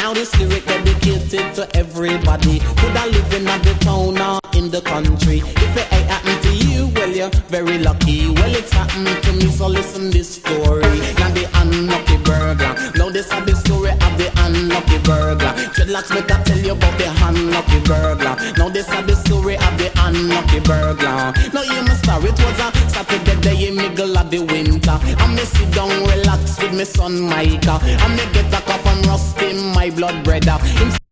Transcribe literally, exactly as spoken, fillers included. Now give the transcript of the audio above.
Now this lyric dedicated to everybody who da live in the town or in the country. If it ain't happened to you, well you're very lucky. Well it's happened to me, so listen this story. Now the unlucky burglar. Now this is the story of the unlucky burglar. Dreadlocks make I tell you about the unlucky burglar. Now this is the story of the unlucky burglar. Now you must start. It was a Saturday day in middle of the winter. I me sit down relax with my son Micah. I me get a cup and rust in my blood brother. Him